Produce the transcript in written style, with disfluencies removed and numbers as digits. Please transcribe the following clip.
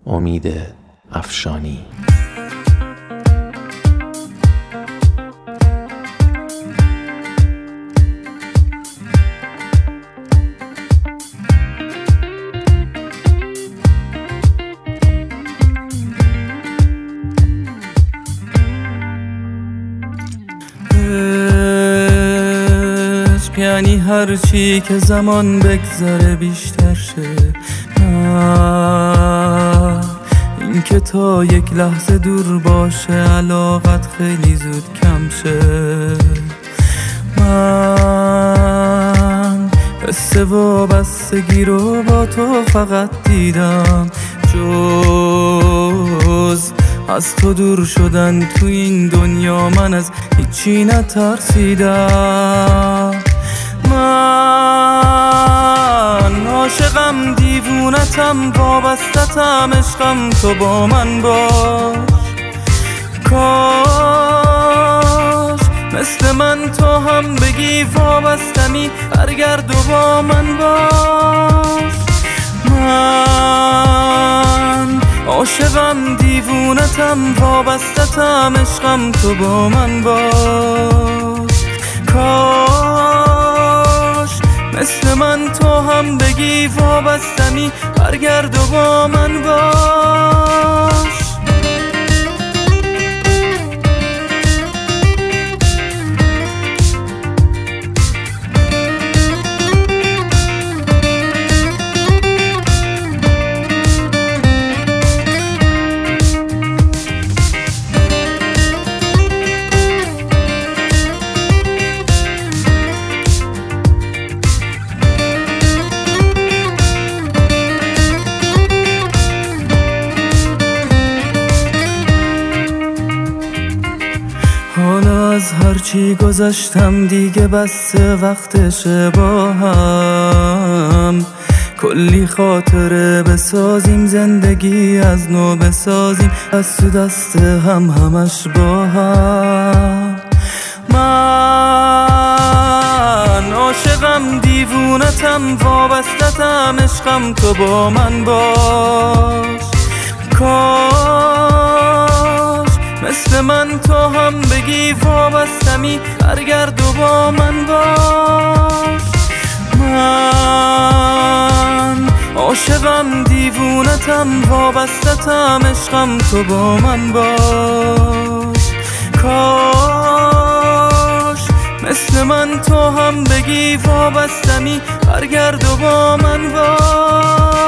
امید افشانی. یعنی هرچی که زمان بگذره بیشتر شه، این که تا یک لحظه دور باشه علاقت خیلی زود کم شه. من قصه وابستگی رو با تو فقط دیدم، جز از تو دور شدن تو این دنیا من از هیچی نترسیدم. من عاشقم، دیوونتم، وابستتم، عشقم، تو با من باش. کاش مثل من تو هم بگی وابستمی، برگرد و با من باش. من عاشقم، دیوونتم، وابستتم، عشقم، تو با من باش. کاش مثل من تو هم بگی وابستمی، برگرد و با من باش. حالا از هرچی گذشتم دیگه بس وقتشه با هم کلی خاطره بسازیم، زندگی از نو بسازیم، دست تو دست هم همش با هم. من عاشقم، دیوونتم، وابستتم، عشقم، تو با من باش. کاش مثل من تو هم بگی وابستمی، برگرد و با من باش. من عاشقم، دیوونتم، وابستتم، عشقم، تو با من باش. کاش مثل من تو هم بگی وابستمی، برگرد و با من باش.